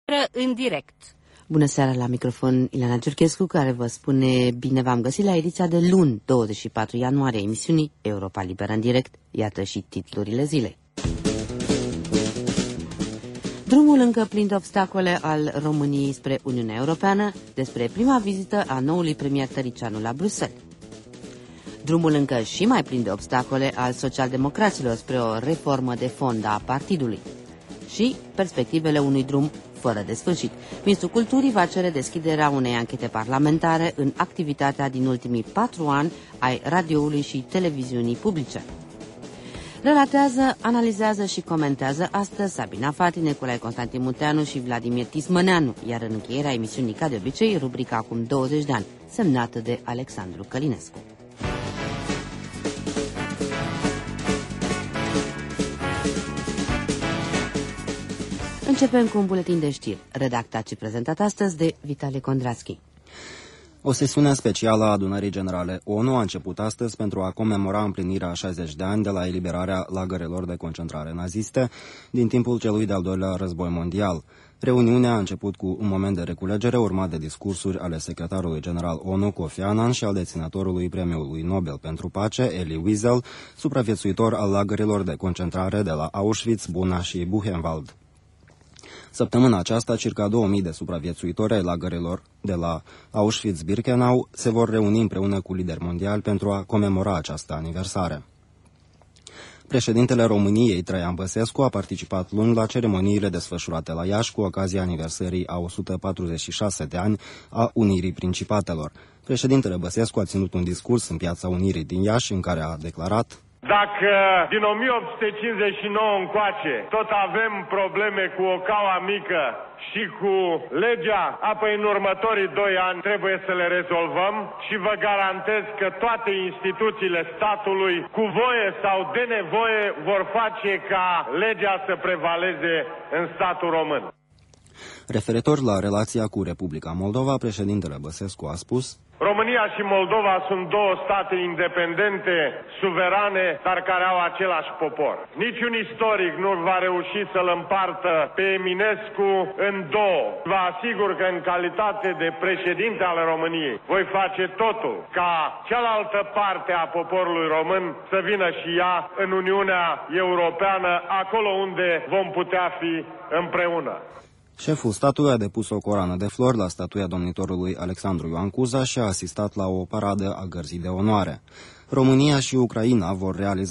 în direct. Bună seara, la microfon Ileana Giurchescu, care vă spune bine v-am găsit la ediția de luni, 24 ianuarie, emisiunii Europa Liberă în direct. Iată și titlurile zilei. Drumul încă plin de obstacole al României spre Uniunea Europeană, despre prima vizită a noului premier Tăricianu la Bruxelles. Drumul încă și mai plin de obstacole al socialdemocraților spre o reformă de fond a partidului. Și perspectivele unui drum fără de sfârșit. Ministrul Culturii va cere deschiderea unei anchete parlamentare în activitatea din ultimii 4 ani ai radioului și televiziunii publice. Relatează, analizează și comentează astăzi Sabina Fati, Nicolae Constantin Munteanu și Vladimir Tismăneanu, iar în încheierea emisiunii, ca de obicei, rubrica Acum 20 de ani, semnată de Alexandru Călinescu. Începem cu un buletin de știri, redactat și prezentat astăzi de Vitale Kondraski. O sesiune specială a Adunării Generale ONU a început astăzi pentru a comemora împlinirea a 60 de ani de la eliberarea lagărelor de concentrare naziste din timpul celui de-al doilea război mondial. Reuniunea a început cu un moment de reculegere urmat de discursuri ale secretarului general ONU Kofi Annan și al deținătorului Premiului Nobel pentru Pace, Elie Wiesel, supraviețuitor al lagărilor de concentrare de la Auschwitz, Buna și Buchenwald. Săptămâna aceasta, circa 2000 de supraviețuitori ai lagărilor de la Auschwitz-Birkenau se vor reuni împreună cu lideri mondiali pentru a comemora această aniversare. Președintele României, Traian Băsescu, a participat luni la ceremoniile desfășurate la Iași cu ocazia aniversării a 146 de ani a Unirii Principatelor. Președintele Băsescu a ținut un discurs în Piața Unirii din Iași în care a declarat: Dacă din 1859 încoace tot avem probleme cu o caua mică și cu legea, apoi în următorii 2 ani trebuie să le rezolvăm și vă garantez că toate instituțiile statului, cu voie sau de nevoie, vor face ca legea să prevaleze în statul român. Referitor la relația cu Republica Moldova, președintele Băsescu a spus: România și Moldova sunt 2 state independente, suverane, dar care au același popor. Niciun istoric nu va reuși să-l împartă pe Eminescu în 2. Vă asigur că în calitate de președinte al României voi face totul ca cealaltă parte a poporului român să vină și ea în Uniunea Europeană, acolo unde vom putea fi împreună. Șeful statului a depus o coroană de flori la statuia domnitorului Alexandru Ioan Cuza și a asistat la o paradă a gărzii de onoare. România și Ucraina vor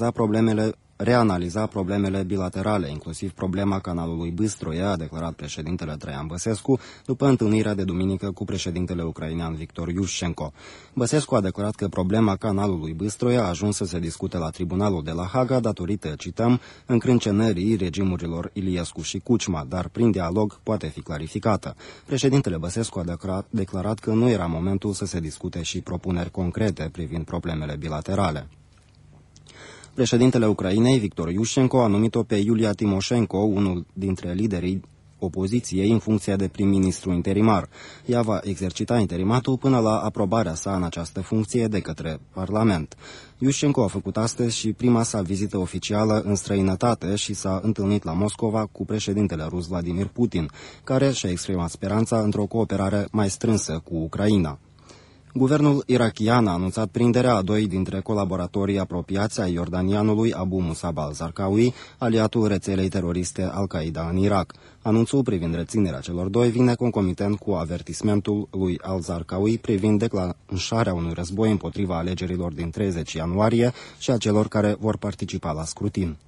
reanaliza problemele bilaterale, inclusiv problema canalului Bâstroie, a declarat președintele Traian Băsescu după întâlnirea de duminică cu președintele ucrainean Victor Iușcenko. Băsescu a declarat că problema canalului Bâstroie a ajuns să se discute la tribunalul de la Haga datorită, cităm, încrâncenării regimurilor Iliescu și Cucma, dar prin dialog poate fi clarificată. Președintele Băsescu a declarat că nu era momentul să se discute și propuneri concrete privind problemele bilaterale. Președintele Ucrainei, Victor Iușcenko, a numit-o pe Iulia Timoșenko, unul dintre liderii opoziției, în funcție de prim-ministru interimar. Ea va exercita interimatul până la aprobarea sa în această funcție de către Parlament. Iușcenko a făcut astăzi și prima sa vizită oficială în străinătate și s-a întâlnit la Moscova cu președintele rus Vladimir Putin, care și-a exprimat speranța într-o cooperare mai strânsă cu Ucraina. Guvernul irakian a anunțat prinderea a 2 dintre colaboratorii apropiați ai iordanianului Abu Musab al-Zarqawi, aliatul rețelei teroriste Al-Qaeda în Irak. Anunțul privind reținerea celor 2 vine concomitent cu avertismentul lui al-Zarqawi privind declanșarea unui război împotriva alegerilor din 30 ianuarie și a celor care vor participa la scrutin.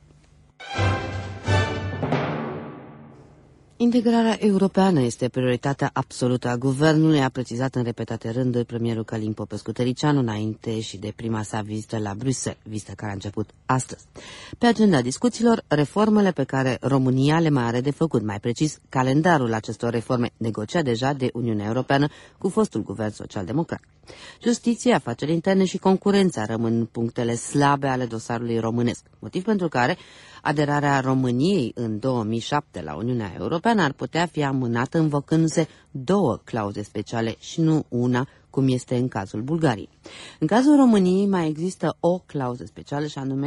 Integrarea europeană este prioritatea absolută a guvernului, a precizat în repetate rânduri premierul Călin Popescu-Tăricianu înainte și de prima sa vizită la Bruxelles, vizită care a început astăzi. Pe agenda discuțiilor, reformele pe care România le mai are de făcut, mai precis calendarul acestor reforme negociat deja de Uniunea Europeană cu fostul guvern social-democrat. Justiție, afaceri interne și concurența rămân punctele slabe ale dosarului românesc, motiv pentru care aderarea României în 2007 la Uniunea Europeană ar putea fi amânată invocându-se 2 clauze speciale și nu una, cum este în cazul Bulgariei. În cazul României mai există o clauză specială și anume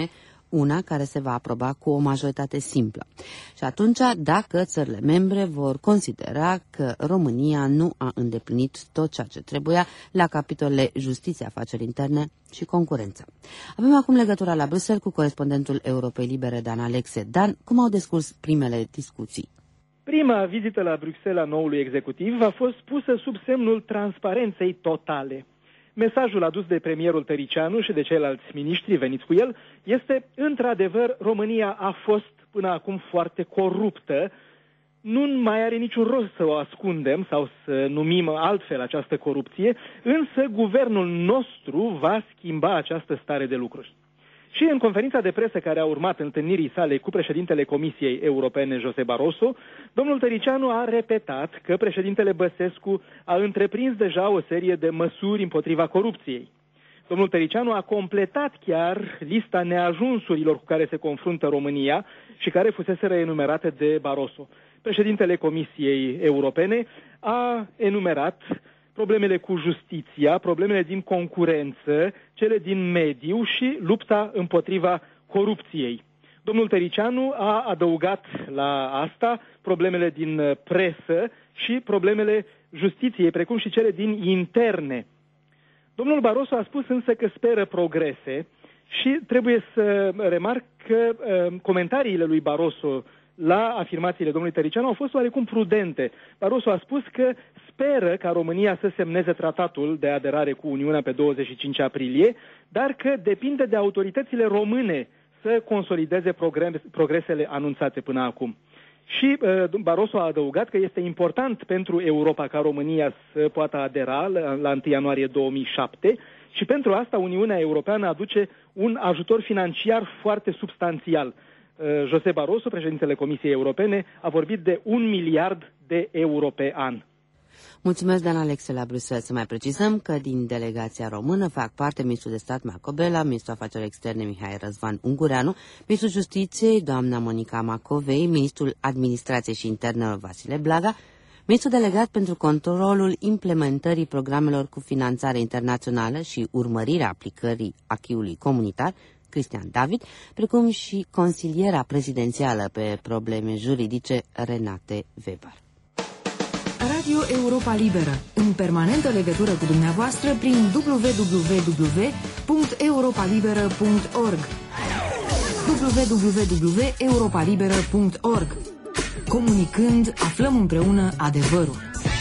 una care se va aproba cu o majoritate simplă. Și atunci, dacă țările membre vor considera că România nu a îndeplinit tot ceea ce trebuia la capitolele justiție, afaceri interne și concurență. Avem acum legătura la Bruxelles cu corespondentul Europei Libere, Dan Alexe. Dan, cum au descurs primele discuții? Prima vizită la Bruxelles a noului executiv a fost pusă sub semnul transparenței totale. Mesajul adus de premierul Tăriceanu și de ceilalți miniștri veniți cu el este, într-adevăr, România a fost până acum foarte coruptă. Nu mai are niciun rost să o ascundem sau să numim altfel această corupție, însă guvernul nostru va schimba această stare de lucruri. Și în conferința de presă care a urmat întâlnirii sale cu președintele Comisiei Europene, José Barroso, domnul Tăriceanu a repetat că președintele Băsescu a întreprins deja o serie de măsuri împotriva corupției. Domnul Tăriceanu a completat chiar lista neajunsurilor cu care se confruntă România și care fuseseră enumerate de Barroso. Președintele Comisiei Europene a enumerat problemele cu justiția, problemele din concurență, cele din mediu și lupta împotriva corupției. Domnul Tăriceanu a adăugat la asta problemele din presă și problemele justiției, precum și cele din interne. Domnul Barroso a spus însă că speră progrese și trebuie să remarc că comentariile lui Barroso la afirmațiile domnului Tăriceanu au fost oarecum prudente. Barroso a spus că speră ca România să semneze tratatul de aderare cu Uniunea pe 25 aprilie, dar că depinde de autoritățile române să consolideze progresele anunțate până acum. Și Barroso a adăugat că este important pentru Europa ca România să poată adera la 1 ianuarie 2007 și pentru asta Uniunea Europeană aduce un ajutor financiar foarte substanțial. José Barroso, președintele Comisiei Europene, a vorbit de 1 miliard de euro pe an. Mulțumesc, Dan Alexe, la Bruxelles. Să mai precizăm că din delegația română fac parte ministrul de stat Marco Bela, ministrul afacerilor externe Mihai Răzvan Ungureanu, ministrul justiției doamna Monica Macovei, ministrul administrației și internelor Vasile Blaga, ministrul delegat pentru controlul implementării programelor cu finanțare internațională și urmărirea aplicării acquis-ului comunitar, Cristian David, precum și consiliera prezidențială pe probleme juridice, Renate Weber. Radio Europa Liberă, în permanentă legătură cu dumneavoastră prin www.europalibera.org www.europalibera.org. Comunicând, aflăm împreună adevărul.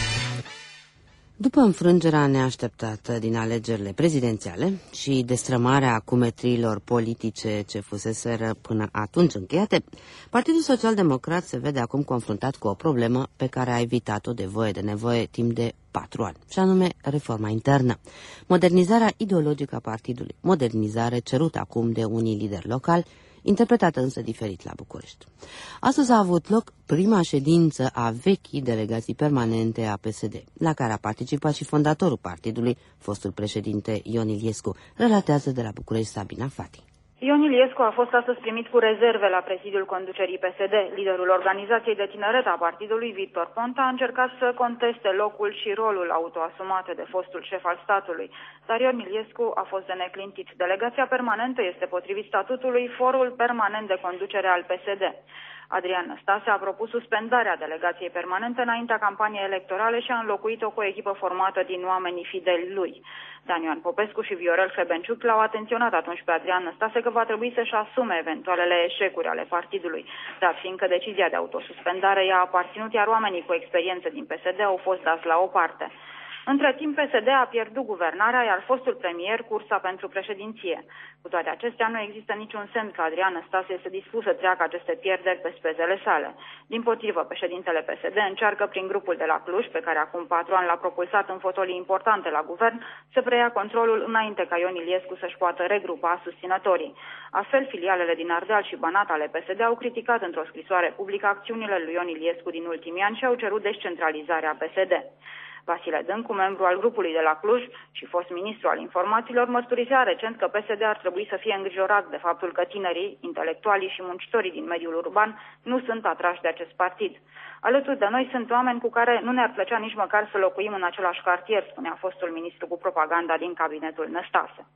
După înfrângerea neașteptată din alegerile prezidențiale și destrămarea acumetriilor politice ce fuseseră până atunci încheiate, Partidul Social-Democrat se vede acum confruntat cu o problemă pe care a evitat-o de voie de nevoie timp de 4 ani, și anume reforma internă. Modernizarea ideologică a partidului, modernizare cerută acum de unii lideri locali, interpretată însă diferit la București. Astăzi a avut loc prima ședință a vechii delegații permanente a PSD, la care a participat și fondatorul partidului, fostul președinte Ion Iliescu, relatează de la București Sabina Fati. Ion Iliescu a fost astăzi primit cu rezerve la prezidiul conducerii PSD. Liderul organizației de tineret a partidului, Victor Ponta, a încercat să conteste locul și rolul autoasumate de fostul șef al statului. Dar Ion Iliescu a fost de neclintit. Delegația permanentă este, potrivit statutului, forul permanent de conducere al PSD. Adrian Năstase a propus suspendarea delegației permanente înaintea campaniei electorale și a înlocuit-o cu o echipă formată din oamenii fideli lui. Dan Ioan Popescu și Viorel Hrebenciuc l-au atenționat atunci pe Adrian Năstase că va trebui să-și asume eventualele eșecuri ale partidului, dar fiindcă decizia de autosuspendare i-a aparținut, iar oamenii cu experiență din PSD au fost dați la o parte. Între timp, PSD a pierdut guvernarea, iar fostul premier cursa pentru președinție. Cu toate acestea, nu există niciun semn că Adrian Năstase este dispus să treacă aceste pierderi pe spezele sale. Dimpotrivă, președintele PSD încearcă prin grupul de la Cluj, pe care acum 4 ani l-a propulsat în fotolii importante la guvern, să preia controlul înainte ca Ion Iliescu să-și poată regrupa susținătorii. Astfel, filialele din Ardeal și Banat ale PSD au criticat într-o scrisoare publică acțiunile lui Ion Iliescu din ultimii ani și au cerut descentralizarea PSD. Vasile Dâncu, membru al grupului de la Cluj și fost ministru al informațiilor, mărturisea recent că PSD ar trebui să fie îngrijorat de faptul că tinerii, intelectualii și muncitorii din mediul urban nu sunt atrași de acest partid. Alături de noi sunt oameni cu care nu ne-ar plăcea nici măcar să locuim în același cartier, spunea fostul ministru cu propaganda din cabinetul Năstase.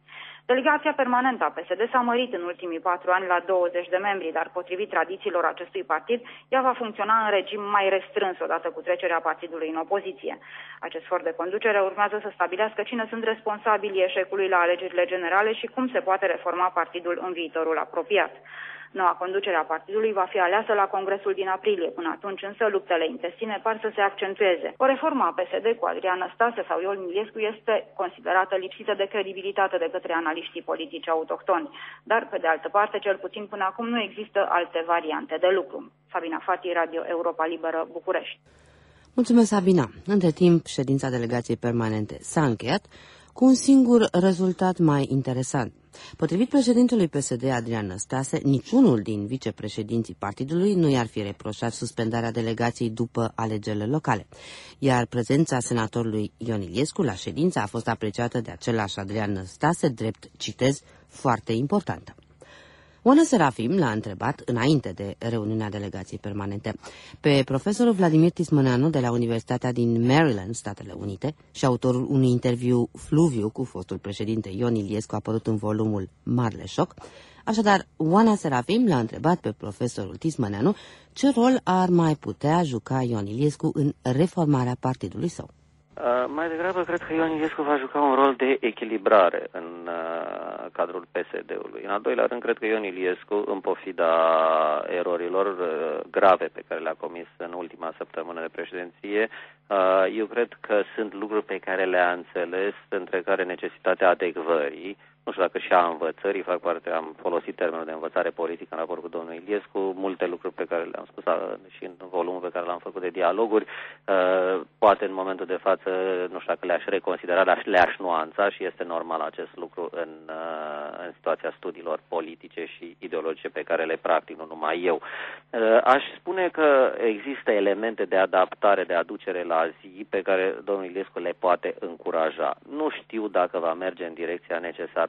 Delegația permanentă a PSD s-a mărit în ultimii 4 ani la 20 de membri, dar potrivit tradițiilor acestui partid, ea va funcționa în regim mai restrâns odată cu trecerea partidului în opoziție. Acest for de conducere urmează să stabilească cine sunt responsabilii eșecului la alegerile generale și cum se poate reforma partidul în viitorul apropiat. Noua conducere a partidului va fi aleasă la congresul din aprilie. Până atunci însă luptele intestine par să se accentueze. O reformă a PSD cu Adrian Năstase sau Ion Iliescu este considerată lipsită de credibilitate de către analiștii politici autohtoni. Dar, pe de altă parte, cel puțin până acum nu există alte variante de lucru. Sabina Fati, Radio Europa Liberă, București. Mulțumesc, Sabina. Între timp, ședința delegației permanente s-a încheiat cu un singur rezultat mai interesant. Potrivit președintelui PSD Adrian Năstase, niciunul din vicepreședinții partidului nu i-ar fi reproșat suspendarea delegației după alegerile locale, iar prezența senatorului Ion Iliescu la ședință a fost apreciată de același Adrian Năstase drept, citez, foarte importantă. Oana Serafim l-a întrebat, înainte de reuniunea delegației permanente, pe profesorul Vladimir Tismăneanu de la Universitatea din Maryland, Statele Unite, și autorul unui interviu fluviu cu fostul președinte Ion Iliescu apărut în volumul Marele Șoc. Așadar, Oana Serafim l-a întrebat pe profesorul Tismăneanu ce rol ar mai putea juca Ion Iliescu în reformarea partidului său. Mai degrabă, cred că Ion Iliescu va juca un rol de echilibrare în cadrul PSD-ului. În al doilea rând, cred că Ion Iliescu, în pofida erorilor grave pe care le-a comis în ultima săptămână de președinție, eu cred că sunt lucruri pe care le-a înțeles, între care necesitatea adecvării. Nu știu dacă și a învățării fac parte, am folosit termenul de învățare politică în raport cu domnul Iliescu, multe lucruri pe care le-am spus și în volumul pe care l-am făcut de dialoguri, poate în momentul de față, nu știu dacă le-aș reconsidera, le-aș nuanța și este normal acest lucru în situația studiilor politice și ideologice pe care le practic, nu numai eu. Aș spune că există elemente de adaptare, de aducere la zi pe care domnul Iliescu le poate încuraja. Nu știu dacă va merge în direcția necesară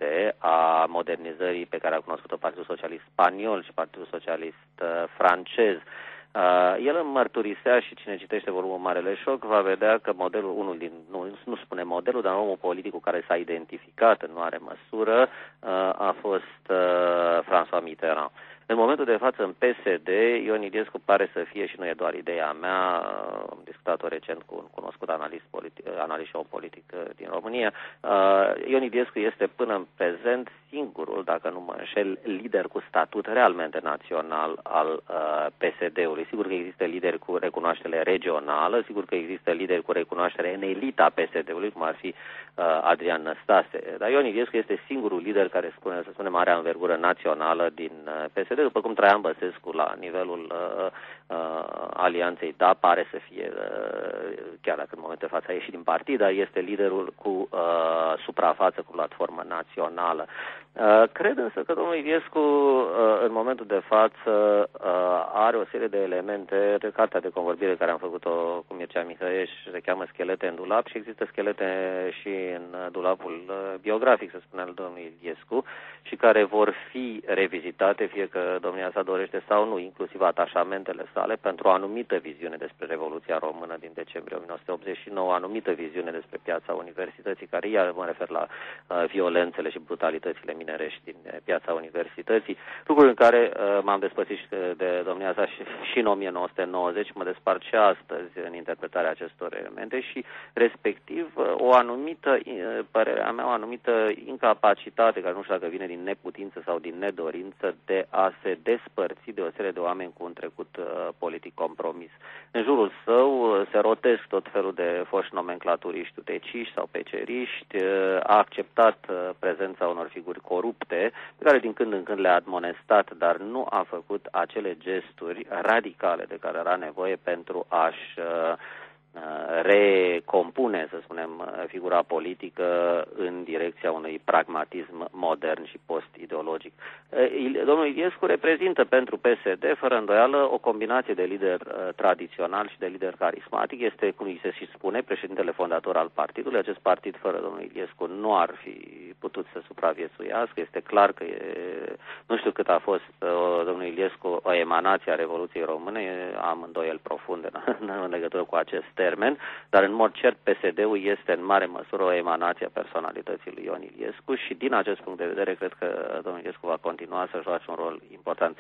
a modernizării pe care a cunoscut-o Partidul Socialist Spaniol și Partidul Socialist francez. El îmi mărturisea și cine citește volumul Marele Șoc va vedea că modelul, nu spune modelul, dar omul politic cu care s-a identificat în mare măsură a fost François Mitterrand. În momentul de față, în PSD, Ion Iliescu pare să fie, și nu e doar ideea mea, am discutat-o recent cu un cunoscut analist și om politic din România, Ion Iliescu este până în prezent singurul, dacă nu mă înșel, lider cu statut realmente național al PSD-ului. Sigur că există lideri cu recunoaștere regională, sigur că există lideri cu recunoaștere în elita PSD-ului, cum ar fi Adrian Năstase. Dar Ion Iliescu este singurul lider care spune, să spunem, are învergură națională din PSD, după cum Traian Băsescu la nivelul alianței DA pare să fie, chiar dacă în momentul de față a ieșit din partid, dar este liderul cu suprafață, cu platformă națională. Cred însă că domnul Iliescu în momentul de față are o serie de elemente, de cartea de convorbire care am făcut-o cu Mircea Mihăieș se cheamă Schelete în dulap și există schelete și în dulapul biografic, să spunem, al domnului Iliescu și care vor fi revizitate, fie că domnia sa dorește sau nu, inclusiv atașamentele sale pentru o anumită viziune despre Revoluția Română din decembrie 1989, o anumită viziune despre piața universității, care iar mă refer la violențele și brutalitățile minerești din piața universității, lucruri în care m-am despărțit de domnia sa și în 1990, mă despart și astăzi în interpretarea acestor elemente și respectiv o anumită, părerea mea, o anumită incapacitate, care nu știu dacă vine din neputință sau din nedorință, de a se despărți de o serie de oameni cu un trecut politic compromis. În jurul său se rotesc tot felul de foști nomenclaturiști uteciști sau peceriști, a acceptat prezența unor figuri corupte, pe care din când în când le-a admonestat, dar nu a făcut acele gesturi radicale de care era nevoie pentru a-și recompune, să spunem, figura politică în direcția unui pragmatism modern și post-ideologic. Domnul Iliescu reprezintă pentru PSD, fără îndoială, o combinație de lider tradițional și de lider carismatic. Este, cum îi se și spune, președintele fondator al partidului. Acest partid, fără domnul Iliescu, nu ar fi putut să supraviețuiască. Este clar că nu știu cât a fost domnul Iliescu o emanație a Revoluției Române, am îndoieli profunde în legătură cu acest termen, dar în mod cert PSD-ul este în mare măsură o emanație a personalității lui Ion Iliescu și din acest punct de vedere cred că domnul Iliescu va continua să joace un rol important.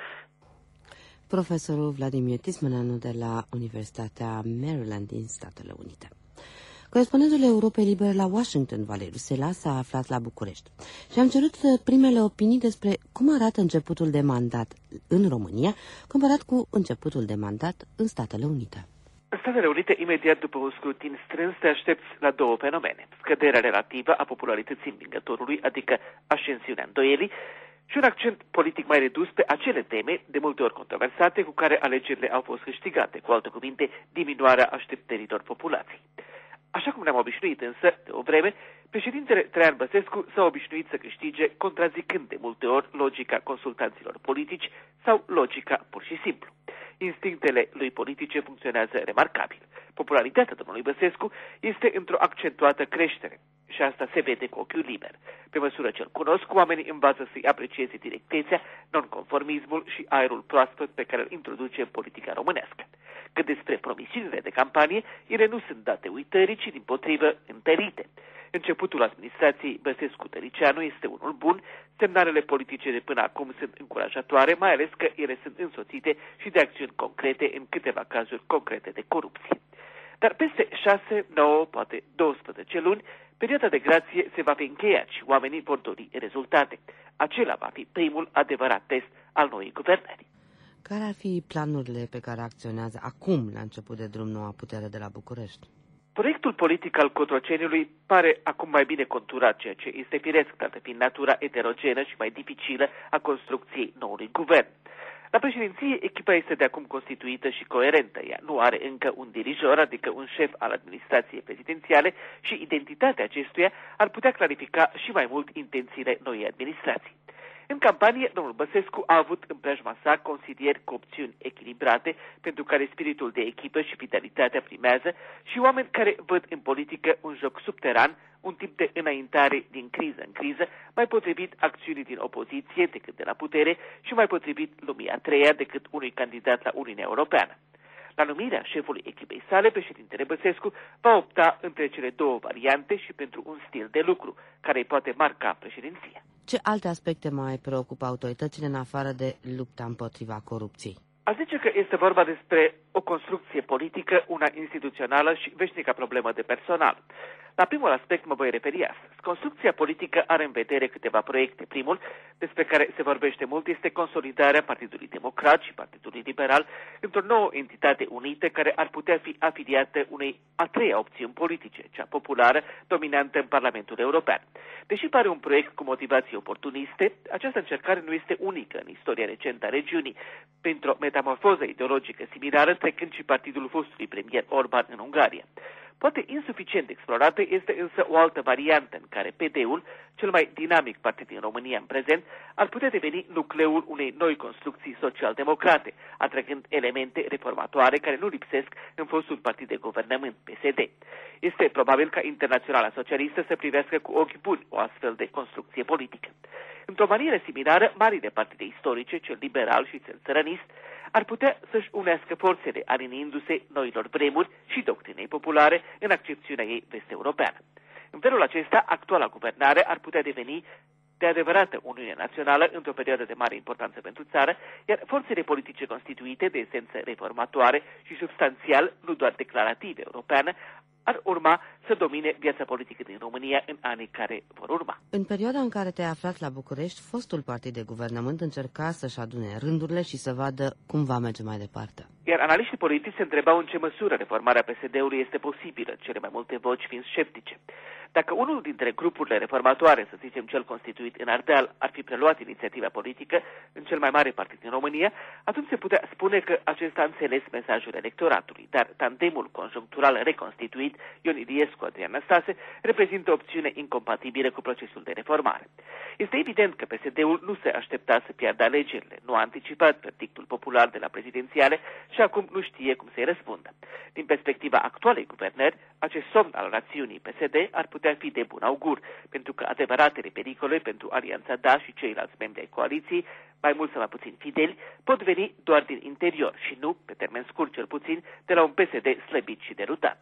Profesorul Vladimir Tismaneanu de la Universitatea Maryland din Statele Unite. Corespondentul Europei Libere la Washington, Valeriu Sela, s-a aflat la București și am cerut primele opinii despre cum arată începutul de mandat în România, comparat cu începutul de mandat în Statele Unite. În Statele Unite, imediat după un scrutin strâns, te aștepți la două fenomene. Scăderea relativă a popularității învingătorului, adică ascensiunea îndoielii, și un accent politic mai redus pe acele teme, de multe ori controversate, cu care alegerile au fost câștigate, cu alte cuvinte, diminuarea așteptărilor populației. Așa cum ne-am obișnuit însă, de o vreme, președintele Traian Băsescu s-a obișnuit să câștige contrazicând de multe ori logica consultanților politici sau logica pur și simplu. Instinctele lui politice funcționează remarcabil. Popularitatea domnului Băsescu este într-o accentuată creștere și asta se vede cu ochiul liber. Pe măsură ce îl cunosc, oamenii învață să-i aprecieze directețea, nonconformismul și aerul proaspăt pe care îl introduce în politica românească. Cât despre promisiunile de campanie, ele nu sunt date uitării, ci dimpotrivă întărite. Începutul administrației Băsescu-Tăricianu este unul bun, semnalele politice de până acum sunt încurajatoare, mai ales că ele sunt însoțite și de acțiuni concrete, în câteva cazuri concrete de corupție. Dar peste 6, 9, poate 12 luni, perioada de grație se va fi încheiat și oamenii vor dori rezultate. Acela va fi primul adevărat test al noii guvernări. Care ar fi planurile pe care acționează acum, la început de drum, noua putere de la București? Proiectul politic al Cotroceniului pare acum mai bine conturat, ceea ce este firesc, dată fiind natura eterogenă și mai dificilă a construcției noului guvern. La președinție, echipa este de acum constituită și coerentă. Ea nu are încă un dirijor, adică un șef al administrației prezidențiale și identitatea acestuia ar putea clarifica și mai mult intențiile noii administrații. În campanie, domnul Băsescu a avut în preajma sa consilieri cu opțiuni echilibrate, pentru care spiritul de echipă și fidelitatea primează, și oameni care văd în politică un joc subteran, un tip de înaintare din criză în criză, mai potrivit acțiunii din opoziție decât de la putere și mai potrivit lumii a treia decât unui candidat la Uniunea Europeană. La numirea șefului echipei sale, președintele Băsescu va opta între cele două variante și pentru un stil de lucru, care îi poate marca președinția. Ce alte aspecte mai preocupă autoritățile în afară de lupta împotriva corupției? Aș zice că este vorba despre o construcție politică, una instituțională și veșnica problemă de personal. La primul aspect mă voi referi astăzi. Construcția politică are în vedere câteva proiecte. Primul, despre care se vorbește mult, este consolidarea Partidului Democrat și Partidului Liberal într-o nouă entitate unită care ar putea fi afiliată unei a treia opțiuni politice, cea populară, dominantă în Parlamentul European. Deși pare un proiect cu motivații oportuniste, această încercare nu este unică în istoria recentă a regiunii. Printr-o metamorfoză ideologică similară, trecând și partidul fostului premier Orban în Ungaria. Poate insuficient explorată este însă o altă variantă în care PD-ul, cel mai dinamic partid din România în prezent, ar putea deveni nucleul unei noi construcții social-democrate, atrăgând elemente reformatoare care nu lipsesc în fostul partid de guvernământ, PSD. Este probabil ca Internaționala Socialistă să privească cu ochi buni o astfel de construcție politică. Într-o manieră similară, marile partide istorice, cel liberal și cel țărănist, ar putea să-și unească forțele, aliniindu-se noilor vremuri și doctrinei populare în accepțiunea ei vest-europeană. În felul acesta, actuala guvernare ar putea deveni de adevărată Uniune Națională într-o perioadă de mare importanță pentru țară, iar forțele politice constituite de esență reformatoare și substanțial, nu doar declarative europeană, ar urma să domine viața politică din România în anii care vor urma. În perioada în care te-ai aflat la București, fostul partid de guvernământ încerca să-și adune rândurile și să vadă cum va merge mai departe. Iar analiștii politici se întrebau în ce măsură reformarea PSD-ului este posibilă, cele mai multe voci fiind sceptice. Dacă unul dintre grupurile reformatoare, să zicem cel constituit în Ardeal, ar fi preluat inițiativa politică în cel mai mare partid din România, atunci se putea spune că acesta a înțeles mesajul electoratului, dar tandemul conjunctural reconstituit, Ion Iliescu-Adrian Năstase, reprezintă o opțiune incompatibilă cu procesul de reformare. Este evident că PSD-ul nu se aștepta să piardă alegerile, nu a anticipat verdictul popular de la prezidențiale și acum nu știe cum să-i răspundă. Din perspectiva actualei guvernări, acest somn al rațiunii PSD ar putea fi de bun augur, pentru că adevăratele pericole pentru Alianța Da și ceilalți membri ai coaliției, mai mult sau mai puțin fideli, pot veni doar din interior și nu, pe termen scurt cel puțin, de la un PSD slăbit și derutat.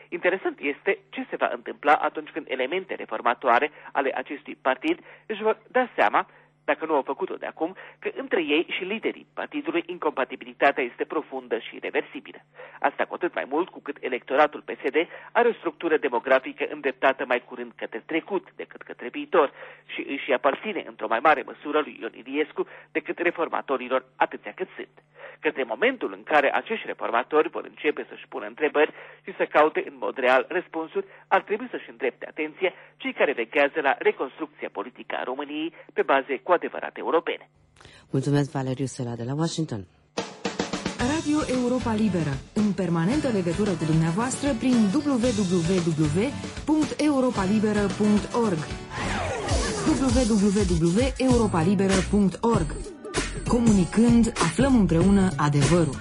Interesant este ce se va întâmpla atunci când elemente reformatoare ale acestui partid își vor da seama, dacă nu au făcut-o de acum, că între ei și liderii partidului incompatibilitatea este profundă și irreversibilă. Asta cu atât mai mult cu cât electoratul PSD are o structură demografică îndreptată mai curând către trecut decât către viitor și își aparține într-o mai mare măsură lui Ion Iliescu decât reformatorilor atâția cât sunt. Către momentul în care acești reformatori vor începe să-și pună întrebări și să caute în mod real răspunsuri, ar trebui să-și îndrepte atenție cei care veghează la reconstrucția politică a României pe baze cu adevărat europene. Mulțumesc, Valeriu Sela de la Washington. Radio Europa Liberă, în permanentă legătură cu dumneavoastră prin www.europalibera.org www.europalibera.org. Comunicând, aflăm împreună adevărul.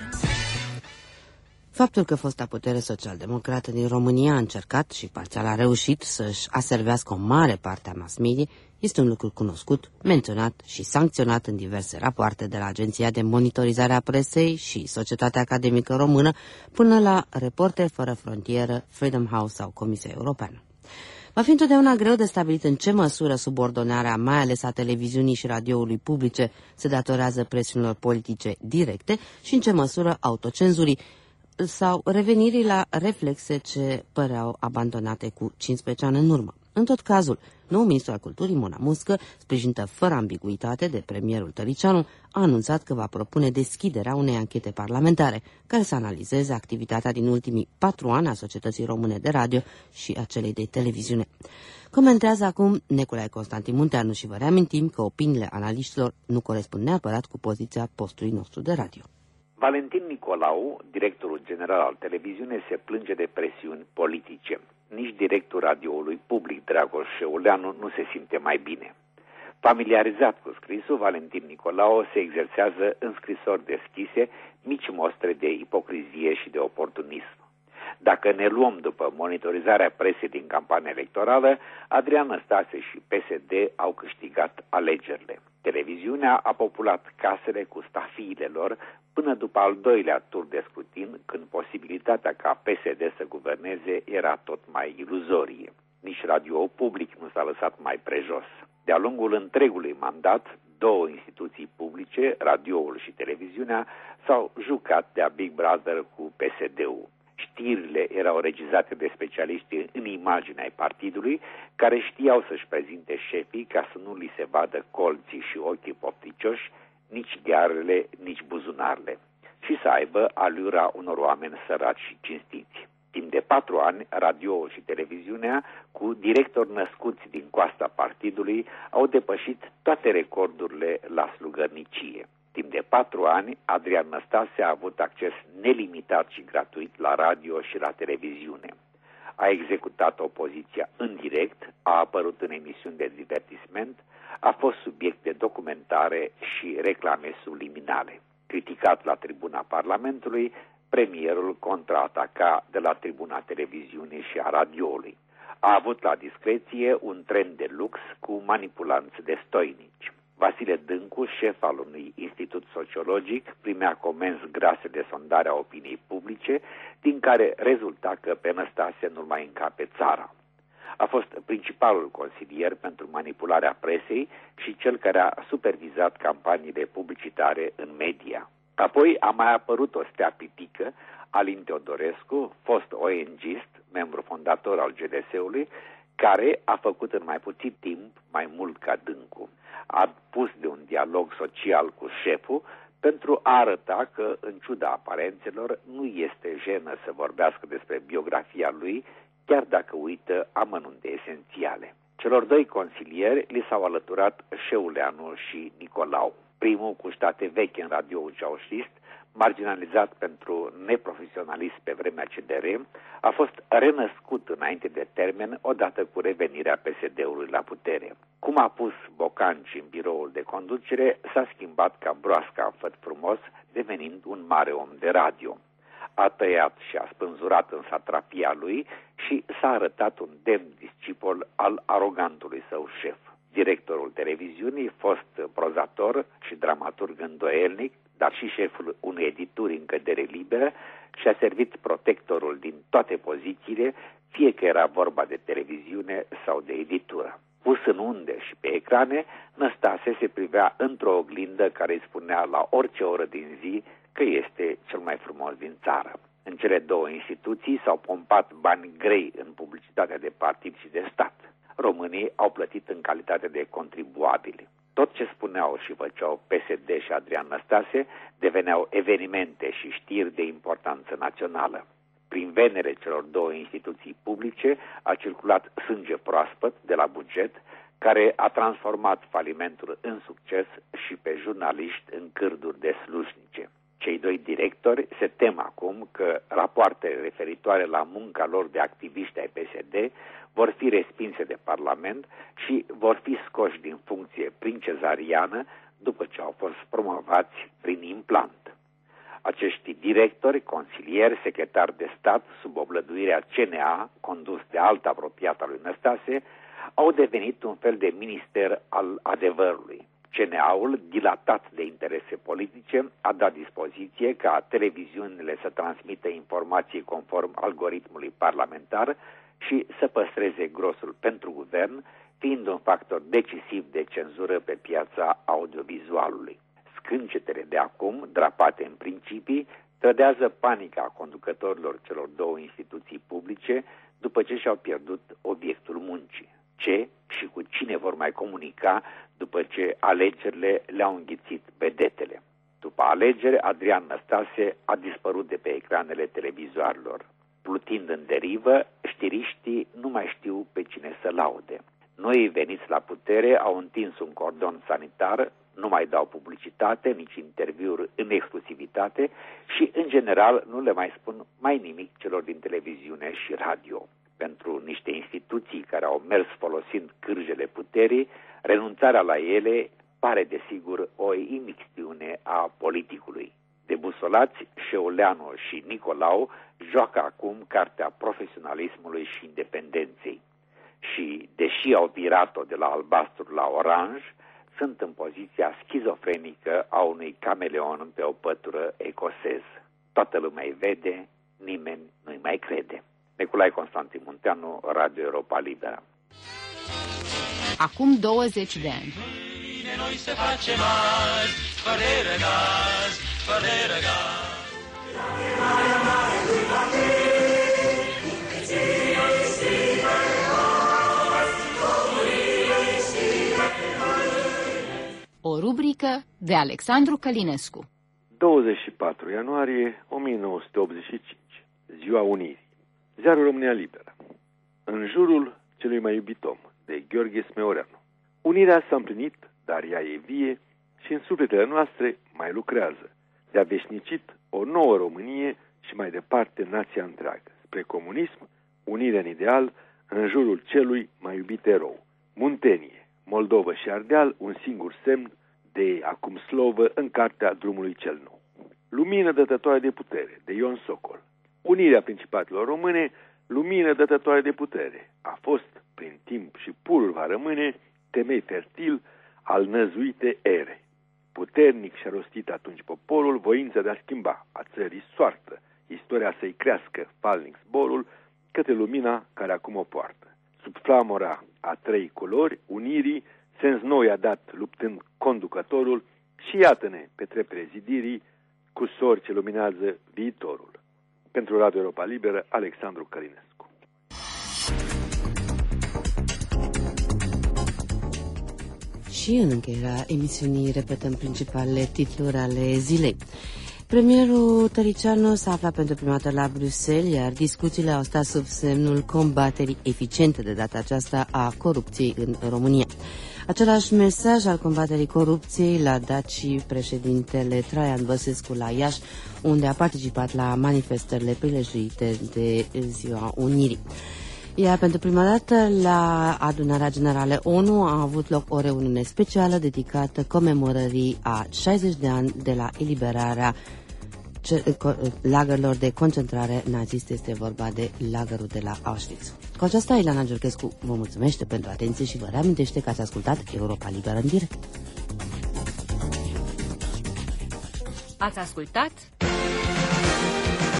Faptul că fosta putere social-democrată din România a încercat și parțial a reușit să-și aservească o mare parte a mass media este un lucru cunoscut, menționat și sancționat în diverse rapoarte de la Agenția de Monitorizare a Presei și Societatea Academică Română până la Reporteri Fără Frontieră, Freedom House sau Comisia Europeană. Va fi întotdeauna greu de stabilit în ce măsură subordonarea, mai ales a televiziunii și radioului publice, se datorează presiunilor politice directe și în ce măsură autocenzurii sau revenirii la reflexe ce păreau abandonate cu 15 ani în urmă. În tot cazul, noul ministru al culturii, Mona Muscă, sprijinită fără ambiguitate de premierul Tăricianu, a anunțat că va propune deschiderea unei anchete parlamentare care să analizeze activitatea din ultimii 4 ani a Societății Române de Radio și a celei de televiziune. Comentează acum Nicolae Constantin Munteanu și vă reamintim că opiniile analiștilor nu corespund neapărat cu poziția postului nostru de radio. Valentin Nicolau, directorul general al televiziunii, se plânge de presiuni politice. Nici directorul radioului public, Dragoș Șeuleanu, nu se simte mai bine. Familiarizat cu scrisul, Valentin Nicolau se exersează în scrisori deschise mici mostre de ipocrizie și de oportunism. Dacă ne luăm după monitorizarea presei din campania electorală, Adrian Năstase și PSD au câștigat alegerile. Televiziunea a populat casele cu stafiile lor până după al doilea tur de scrutin, când posibilitatea ca PSD să guverneze era tot mai iluzorie. Nici radio public nu s-a lăsat mai prejos. De-a lungul întregului mandat, două instituții publice, radioul și televiziunea, s-au jucat de-a Big Brother cu PSD-ul. Știrile erau regizate de specialiști în imaginea partidului, care știau să-și prezinte șefii ca să nu li se vadă colții și ochii pofticioși, nici ghearele, nici buzunarele, și să aibă alura unor oameni săraci și cinstiți. Timp de 4 ani, radioul și televiziunea, cu directori născuți din coasta partidului, au depășit toate recordurile la slugărnicie. Timp de 4 ani, Adrian Năstase a avut acces nelimitat și gratuit la radio și la televiziune. A executat opoziția în direct, a apărut în emisiuni de divertisment, a fost subiect de documentare și reclame subliminale. Criticat la tribuna Parlamentului, premierul contraataca de la tribuna televiziunii și a radioului. A avut la discreție un tren de lux cu manipulanți destoinici. Vasile Dâncu, șef al unui institut sociologic, primea comenzi grase de sondare a opiniei publice, din care rezulta că pe Năstase nu mai încape țara. A fost principalul consilier pentru manipularea presei și cel care a supervizat campaniile publicitare în media. Apoi a mai apărut o stea pitică, Alin Teodorescu, fost ONG-ist, membru fondator al GDS-ului, care a făcut în mai puțin timp mai mult ca Dâncu. A pus de un dialog social cu șeful pentru a arăta că, în ciuda aparențelor, nu este jenă să vorbească despre biografia lui, chiar dacă uită amănunte esențiale. Celor doi consilieri li s-au alăturat Șeuleanu și Nicolau. Primul cu state vechi în radioul ceaușist, marginalizat pentru neprofesionalism pe vremea CDR, a fost renăscut înainte de termen odată cu revenirea PSD-ului la putere. Cum a pus Bocanci în biroul de conducere, s-a schimbat ca broasca în făt frumos, devenind un mare om de radio. A tăiat și a spânzurat în satrapia lui și s-a arătat un demn discipol al arogantului său șef. Directorul televiziunii, fost prozator și dramaturg îndoielnic, dar și șeful unei edituri în cădere liberă, și-a servit protectorul din toate pozițiile, fie că era vorba de televiziune sau de editură. Pus în unde și pe ecrane, Năstase se privea într-o oglindă care îi spunea la orice oră din zi că este cel mai frumos din țară. În cele două instituții s-au pompat bani grei în publicitatea de partid și de stat. Românii au plătit în calitate de contribuabili. Tot ce spuneau și făceau PSD și Adrian Năstase deveneau evenimente și știri de importanță națională. Prin venele celor două instituții publice a circulat sânge proaspăt de la buget, care a transformat falimentul în succes și pe jurnaliști în cârduri de slujnice. Cei doi directori se tem acum că rapoartele referitoare la munca lor de activiști ai PSD vor fi respinse de Parlament și vor fi scoși din funcție prin cezariană după ce au fost promovați prin implant. Acești directori, consilieri, secretari de stat, sub oblăduirea CNA, condus de alt apropiat al lui Năstase, au devenit un fel de minister al adevărului. CNA-ul, dilatat de interese politice, a dat dispoziție ca televiziunile să transmită informații conform algoritmului parlamentar și să păstreze grosul pentru guvern, fiind un factor decisiv de cenzură pe piața audiovizualului. Scâncetele de acum, drapate în principii, trădează panica conducătorilor celor două instituții publice după ce și-au pierdut obiectul muncii. Ce și cu cine vor mai comunica după ce alegerile le-au înghițit vedetele? După alegeri, Adrian Năstase a dispărut de pe ecranele televizoarelor. Plutind în derivă, știriștii nu mai știu pe cine să laude. Noii veniți la putere au întins un cordon sanitar, nu mai dau publicitate, nici interviuri în exclusivitate și, în general, nu le mai spun mai nimic celor din televiziune și radio. Pentru niște instituții care au mers folosind cârjele puterii, renunțarea la ele pare, desigur, o imixtiune a politicului. Debusolați, Șeuleanu și Nicolau joacă acum cartea profesionalismului și independenței. Și, deși au virat-o de la albastru la oranj, sunt în poziția schizofrenică a unui cameleon pe o pătură ecosez. Toată lumea îi vede, nimeni nu-i mai crede. Nicolae Constantin Munteanu, Radio Europa Liberă. Acum 20 de ani. Noi se face mari, fără răgaz, fără răgaz. O rubrică de Alexandru Călinescu. 24 ianuarie 1985, Ziua Unirii. Ziarul România Liberă. În jurul celui mai iubit om, de Gheorghe Smeoreanu. Unirea s-a împlinit, dar ea e vie și în sufletele noastre mai lucrează. De-a veșnicit o nouă Românie și mai departe nația întreagă. Spre comunism, unirea în ideal, în jurul celui mai iubit erou. Muntenie, Moldova și Ardeal, un singur semn de acum slovă în cartea Drumului cel Nou. Lumină dătătoare de putere, de Ion Socol. Unirea Principatelor Române, lumină dătătoare de putere, a fost, prin timp și purul va rămâne, temei fertil al năzuite ere. Puternic și-a rostit atunci poporul voința de a schimba a țării soartă, istoria să-i crească falnic zborul către lumina care acum o poartă. Sub flamora a trei culori, unirii, sens noi a dat luptând conducătorul și iată-ne pe treptele zidirii cu sori ce luminează viitorul. Pentru Radio Europa Liberă, Alexandru Călinescu. Și în încheierea emisiunii repetăm principalele titluri ale zilei. Premierul Tăricianu s-a aflat pentru prima dată la Bruxelles, iar discuțiile au stat sub semnul combaterii eficiente de data aceasta a corupției în România. Același mesaj al combaterii corupției l-a dat și președintele Traian Băsescu la Iași, unde a participat la manifestările prilejuite de Ziua Unirii. Iar pentru prima dată la Adunarea Generală ONU a avut loc o reuniune specială dedicată comemorării a 60 de ani de la eliberarea lagărilor de concentrare naziste. Este vorba de lagărul de la Auschwitz. Cu aceasta, Ilana Giurchescu vă mulțumește pentru atenție și vă reamintește că ați ascultat Europa Liberă în direct. Ați ascultat